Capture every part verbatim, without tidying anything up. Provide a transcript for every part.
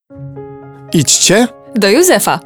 Idźcie do Józefa.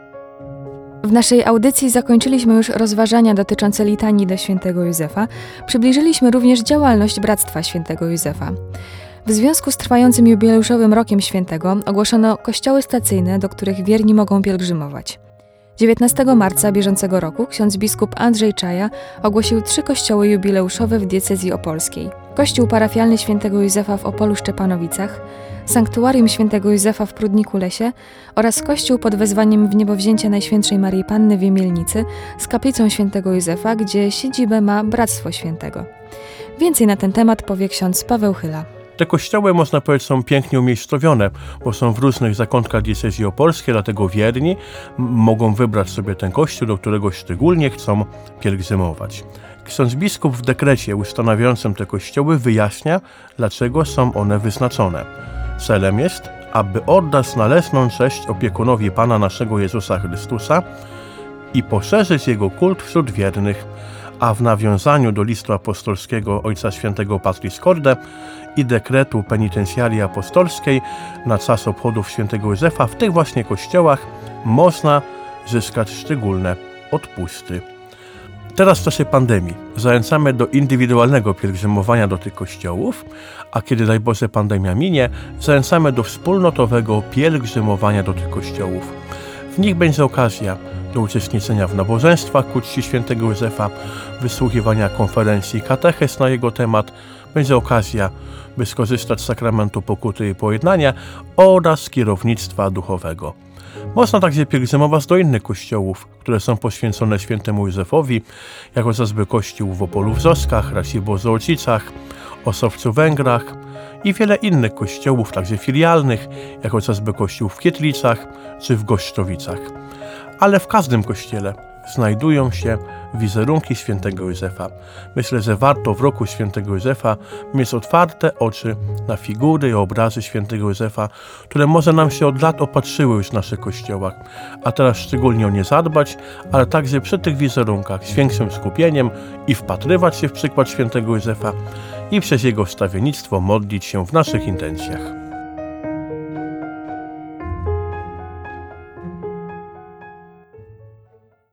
W naszej audycji zakończyliśmy już rozważania dotyczące litanii do świętego Józefa. Przybliżyliśmy również działalność Bractwa Świętego Józefa. W związku z trwającym jubileuszowym rokiem świętego ogłoszono kościoły stacyjne, do których wierni mogą pielgrzymować. dziewiętnastego marca bieżącego roku ksiądz biskup Andrzej Czaja ogłosił trzy kościoły jubileuszowe w diecezji opolskiej. Kościół parafialny świętego Józefa w Opolu-Szczepanowicach, Sanktuarium świętego Józefa w Prudniku-Lesie oraz kościół pod wezwaniem wniebowzięcia Najświętszej Maryi Panny w Jemielnicy z kaplicą świętego Józefa, gdzie siedzibę ma Bractwo Świętego. Więcej na ten temat powie ksiądz Paweł Chyla. Te kościoły, można powiedzieć, są pięknie umiejscowione, bo są w różnych zakątkach diecezji opolskiej, dlatego wierni m- mogą wybrać sobie ten kościół, do którego szczególnie chcą pielgrzymować. Ksiądz biskup w dekrecie ustanawiającym te kościoły wyjaśnia, dlaczego są one wyznaczone. Celem jest, aby oddać należną cześć opiekunowi Pana naszego Jezusa Chrystusa i poszerzyć Jego kult wśród wiernych, a w nawiązaniu do listu apostolskiego Ojca Świętego Patris Corde i dekretu penitencjarii apostolskiej na czas obchodów świętego Józefa w tych właśnie kościołach można zyskać szczególne odpusty. Teraz w czasie pandemii zachęcamy do indywidualnego pielgrzymowania do tych kościołów, a kiedy, daj Boże, pandemia minie, zachęcamy do wspólnotowego pielgrzymowania do tych kościołów. W nich będzie okazja do uczestniczenia w nabożeństwach ku czci świętego Józefa, wysłuchiwania konferencji i katechez na jego temat, będzie okazja, by skorzystać z sakramentu pokuty i pojednania oraz kierownictwa duchowego. Można także pielgrzymować do innych kościołów, które są poświęcone świętemu Józefowi, jak chociażby kościół w Opolu w Zoskach, Raciborzu-Ołcicach, Osowcu-Węgrach i wiele innych kościołów, także filialnych, jak chociażby kościół w Kietlicach czy w Goszczowicach. Ale w każdym kościele znajdują się wizerunki świętego Józefa. Myślę, że warto w roku świętego Józefa mieć otwarte oczy na figury i obrazy świętego Józefa, które może nam się od lat opatrzyły już w naszych kościołach, a teraz szczególnie o nie zadbać, ale także przy tych wizerunkach z większym skupieniem i wpatrywać się w przykład świętego Józefa i przez jego wstawiennictwo modlić się w naszych intencjach.